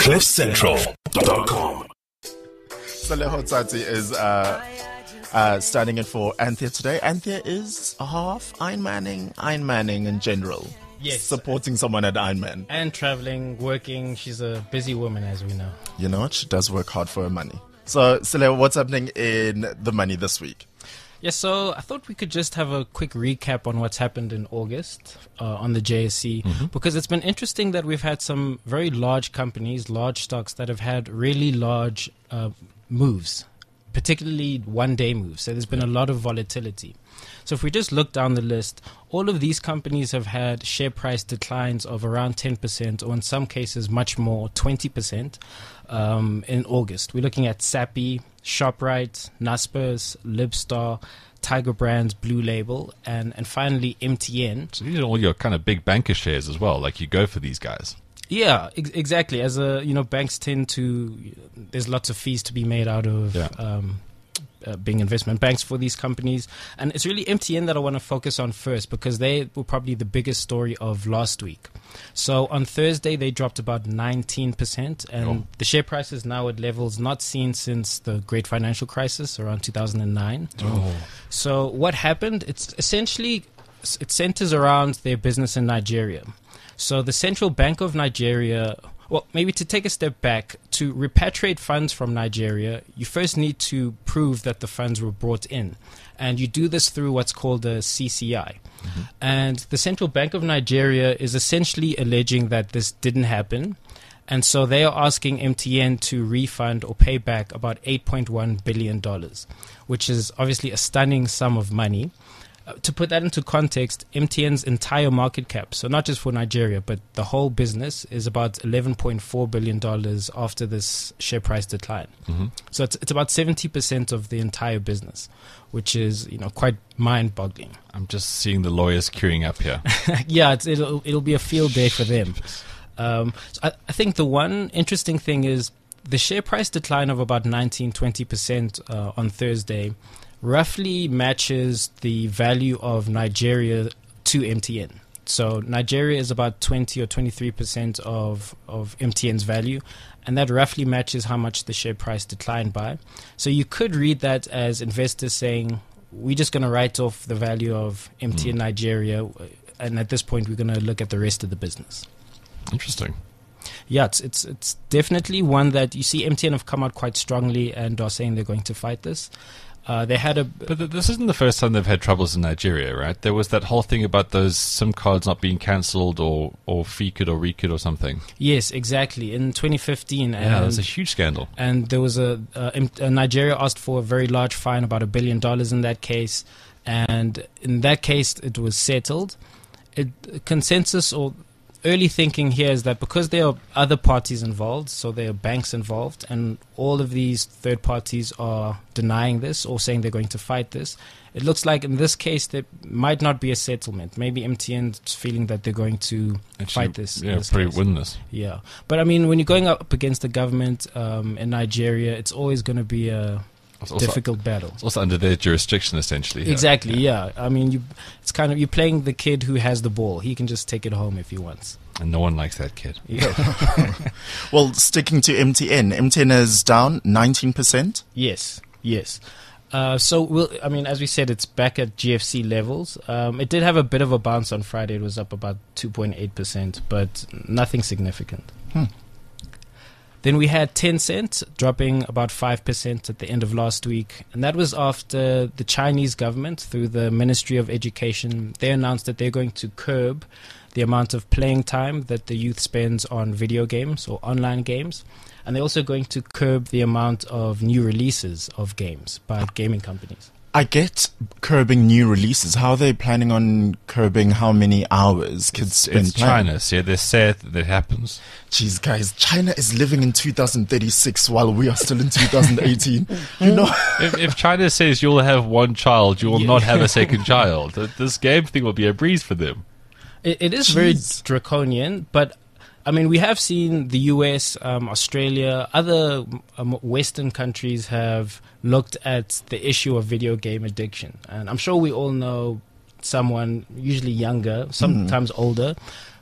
CliffCentral.com. Saleho Tsatsi is standing in for Anthea today. Anthea is a half Iron Manning in general. Yes. Supporting someone at Ironman. And traveling, working. She's a busy woman, as we know. You know what? She does work hard for her money. So, Saleho, what's happening in the money this week? Yes, so I thought we could just have a quick recap on what's happened in August on the JSE, because it's been interesting that we've had some very large companies, large stocks that have had really large moves, particularly one-day moves. So there's been a lot of volatility. So if we just look down the list, all of these companies have had share price declines of around 10%, or in some cases much more, 20% in August. We're looking at Sappi, ShopRite, Naspers, Libstar, Tiger Brands, Blue Label, and finally MTN. So these are all your kind of big banker shares as well. Like you go for these guys. Yeah, exactly. As banks tend to, there's lots of fees to be made out of being investment banks for these companies. And it's really MTN that I want to focus on first, because they were probably the biggest story of last week. So on Thursday, they dropped about 19%, and the share price is now at levels not seen since the great financial crisis around 2009. So what happened? It's essentially, it centers around their business in Nigeria. So the Central Bank of Nigeria, well, maybe to take a step back, to repatriate funds from Nigeria, you first need to prove that the funds were brought in. And you do this through what's called a CCI. And the Central Bank of Nigeria is essentially alleging that this didn't happen. And so they are asking MTN to refund or pay back about $8.1 billion, which is obviously a stunning sum of money. To put that into context, MTN's entire market cap, so not just for Nigeria, but the whole business, is about $11.4 billion after this share price decline. So it's about 70% of the entire business, which is quite mind-boggling. I'm just seeing the lawyers queuing up here. Yeah, it'll be a field day for them. So I think the one interesting thing is the share price decline of about 19-20% on Thursday roughly matches the value of Nigeria to MTN. So Nigeria is about 20 or 23% of MTN's value, and that roughly matches how much the share price declined by. So you could read that as investors saying, we're just going to write off the value of MTN Nigeria, and at this point we're going to look at the rest of the business. Interesting. Yeah, it's definitely one that you see MTN have come out quite strongly and are saying they're going to fight this. They had But this isn't the first time they've had troubles in Nigeria, right? There was that whole thing about those SIM cards not being cancelled or FEACID or RECID or something. Yes, exactly. In 2015. Yeah, it was a huge scandal. And there was Nigeria asked for a very large fine, about $1 billion in that case. And in that case, it was settled. Consensus or early thinking here is that because there are other parties involved, so there are banks involved, and all of these third parties are denying this or saying they're going to fight this, it looks like in this case there might not be a settlement. Maybe MTN's feeling that they're going to fight this. Yeah, probably win this. Yeah. But I mean, when you're going up against the government in Nigeria, it's always going to be a difficult battle. It's also under their jurisdiction, essentially. Exactly, yeah. I mean, it's kind of, you're playing the kid who has the ball. He can just take it home if he wants. And no one likes that kid. Yeah. Well, sticking to MTN is down 19%. Yes. So, as we said, it's back at GFC levels. It did have a bit of a bounce on Friday. It was up about 2.8%, but nothing significant. Then we had Tencent dropping about 5% at the end of last week. And that was after the Chinese government, through the Ministry of Education, they announced that they're going to curb the amount of playing time that the youth spends on video games or online games. And they're also going to curb the amount of new releases of games by gaming companies. I get curbing new releases. How are they planning on curbing how many hours kids spend It's playing? China, so they're sad that happens. Jeez, guys, China is living in 2036 while we are still in 2018. You know? If China says you'll have one child, you will not have a second child. This game thing will be a breeze for them. It is very draconian, but I mean, we have seen the US, Australia, other Western countries have looked at the issue of video game addiction. And I'm sure we all know someone, usually younger, sometimes older,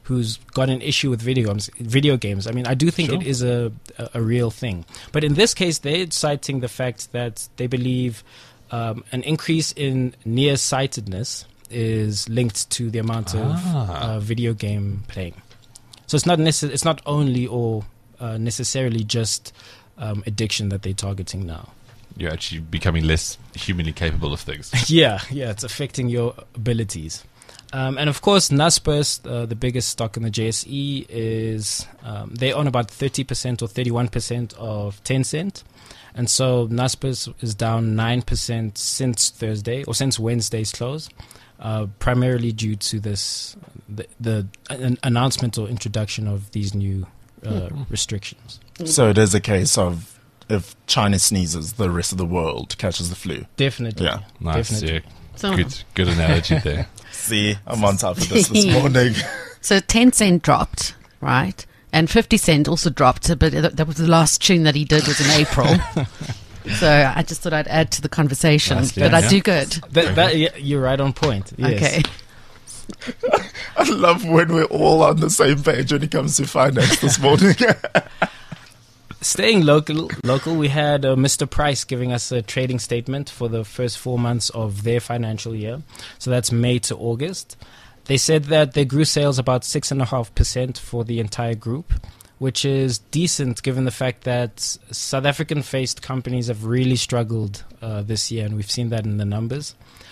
who's got an issue with video games. I mean, I do think it is a real thing. But in this case, they're citing the fact that they believe an increase in nearsightedness is linked to the amount of video game playing. So it's not only or necessarily just addiction that they're targeting now. You're actually becoming less humanly capable of things. Yeah, it's affecting your abilities. And of course, Naspers, the biggest stock in the JSE, is they own about 30% or 31% of Tencent. And so Naspers is down 9% since Thursday or since Wednesday's close, primarily due to the announcement or introduction of these new restrictions. So it is a case of if China sneezes, the rest of the world catches the flu. Definitely. Yeah. Nice. Definitely. Yeah. Good analogy there. See, I'm on top of this morning. So 10 cent dropped, right? And 50 Cent also dropped, but that was the last tune that he did was in April. So I just thought I'd add to the conversation. Nicely, but I do good. You're right on point. Yes. Okay. I love when we're all on the same page when it comes to finance this morning. Staying local, we had Mr. Price giving us a trading statement for the first 4 months of their financial year. So that's May to August. They said that they grew sales about 6.5% for the entire group, which is decent given the fact that South African-faced companies have really struggled this year, and we've seen that in the numbers.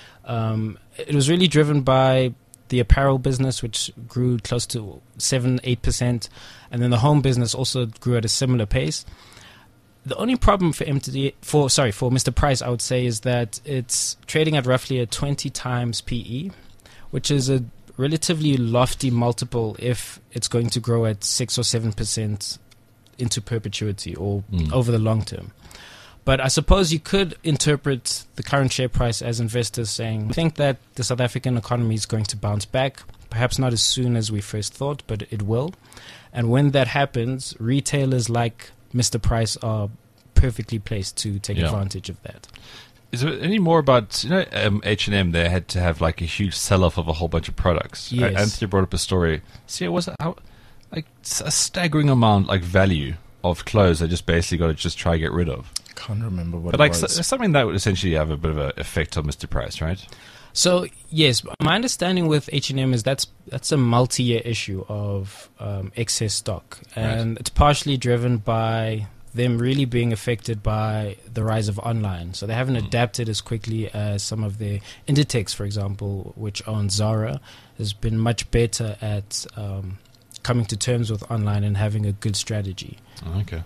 It was really driven by the apparel business, which grew close to 7-8%, and then the home business also grew at a similar pace. The only problem for Mr. Price, I would say, is that it's trading at roughly a 20 times PE, which is a relatively lofty multiple if it's going to grow at 6 or 7% into perpetuity or over the long term. But I suppose you could interpret the current share price as investors saying, I think that the South African economy is going to bounce back, perhaps not as soon as we first thought, but it will. And when that happens, retailers like Mr. Price are perfectly placed to take advantage of that. Is there any more about, H&M, they had to have like a huge sell-off of a whole bunch of products. Yes. Anthony brought up a story. See, it was a staggering amount, like value of clothes they just basically got to just try to get rid of. Can't remember what but it was. Something that would essentially have a bit of an effect on Mr. Price, right? So, yes, my understanding with H&M is that's a multi-year issue of excess stock. And it's partially driven by them really being affected by the rise of online. So they haven't adapted as quickly as some of the Inditex, for example, which owns Zara, has been much better at coming to terms with online and having a good strategy. Okay.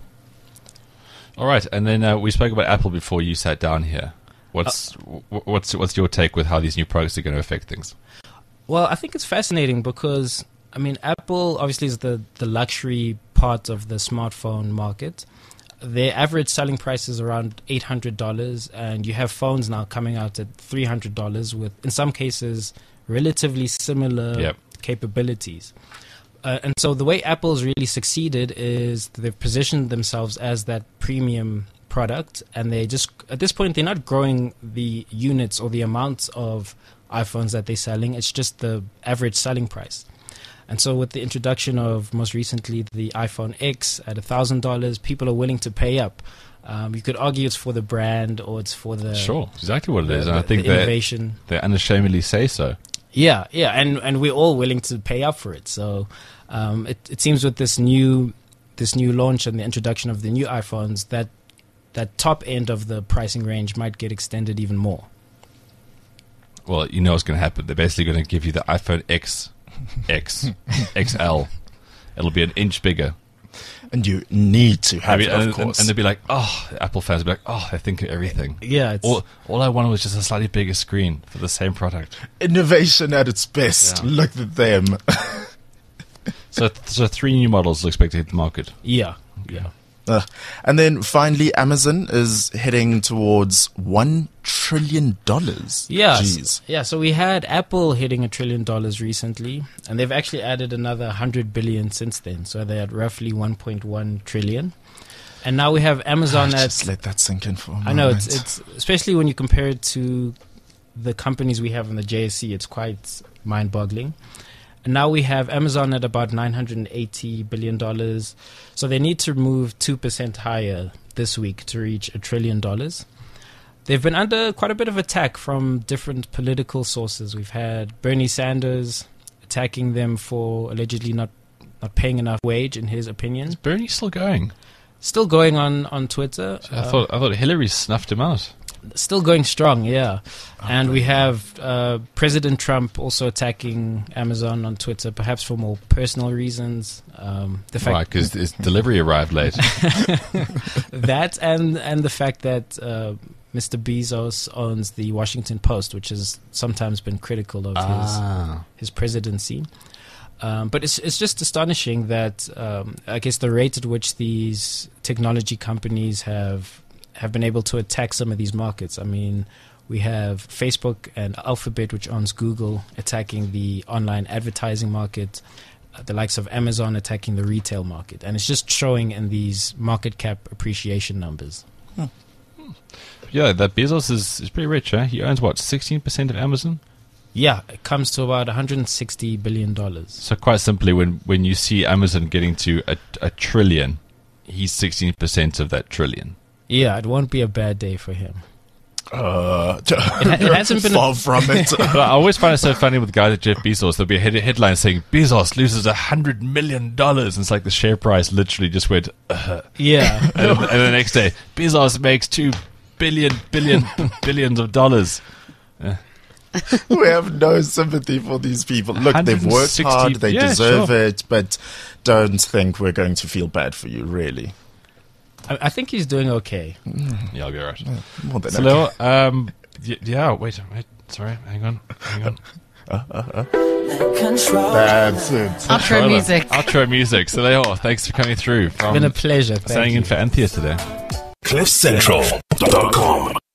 All right, and then we spoke about Apple before you sat down here. What's your take with how these new products are going to affect things? Well, I think it's fascinating because, I mean, Apple obviously is the luxury part of the smartphone market. Their average selling price is around $800, and you have phones now coming out at $300 with, in some cases, relatively similar capabilities. And so the way Apple's really succeeded is they've positioned themselves as that premium product, and they just, at this point, they're not growing the units or the amounts of iPhones that they're selling. It's just the average selling price. And so with the introduction of, most recently, the iPhone X at $1,000, people are willing to pay up. You could argue it's for the brand or it's for the... Sure, exactly what it is. And I think the innovation. They unashamedly say so. Yeah, and we're all willing to pay up for it. So it seems with this new launch and the introduction of the new iPhones, that top end of the pricing range might get extended even more. Well, you know what's going to happen. They're basically going to give you the iPhone XL. It'll be an inch bigger. And you need to have it, of course. And they'll be like, Apple fans will be like, they think of everything. Yeah. All I wanted was just a slightly bigger screen for the same product. Innovation at its best. Yeah. Look at them. So 3 new models are expected to hit the market. Yeah. And then finally, Amazon is heading towards $1 trillion. Yeah. Jeez. Yeah. So we had Apple hitting $1 trillion recently, and they've actually added another 100 billion since then. So they're at roughly 1.1 trillion. And now we have Amazon at... Just let that sink in for a moment. I know, it's especially when you compare it to the companies we have in the JSE, it's quite mind-boggling. And now we have Amazon at about $980 billion. So they need to move 2% higher this week to reach $1 trillion. They've been under quite a bit of attack from different political sources. We've had Bernie Sanders attacking them for allegedly not paying enough wage, in his opinion. Is Bernie still going? Still going on Twitter. I thought Hillary snuffed him out. Still going strong, yeah. And we have President Trump also attacking Amazon on Twitter, perhaps for more personal reasons. The fact Right, because his delivery arrived late. that and the fact that Mr. Bezos owns the Washington Post, which has sometimes been critical of his presidency. But it's just astonishing that I guess the rate at which these technology companies have been able to attack some of these markets. I mean, we have Facebook and Alphabet, which owns Google, attacking the online advertising market, the likes of Amazon attacking the retail market. And it's just showing in these market cap appreciation numbers. Yeah, that Bezos is pretty rich, eh? He owns, what, 16% of Amazon? Yeah, it comes to about $160 billion. So quite simply, when you see Amazon getting to a trillion, he's 16% of that trillion. Yeah, it won't be a bad day for him. It hasn't been far from it. But I always find it so funny with guys like Jeff Bezos. There'll be a headline saying, Bezos loses $100 million. And it's like the share price literally just went, Yeah. and the next day, Bezos makes billions of dollars. We have no sympathy for these people. Look, they've worked 160 hard, they yeah, deserve sure. it, but don't think we're going to feel bad for you, really. I think he's doing okay. Yeah, I'll be all right. More than So, okay. Leo, yeah, wait. Sorry, hang on. That's it. Outro music. Outro music. So, Leo, thanks for coming through. It's been a pleasure. Thank Staying you. in for Anthea today. CliffCentral.com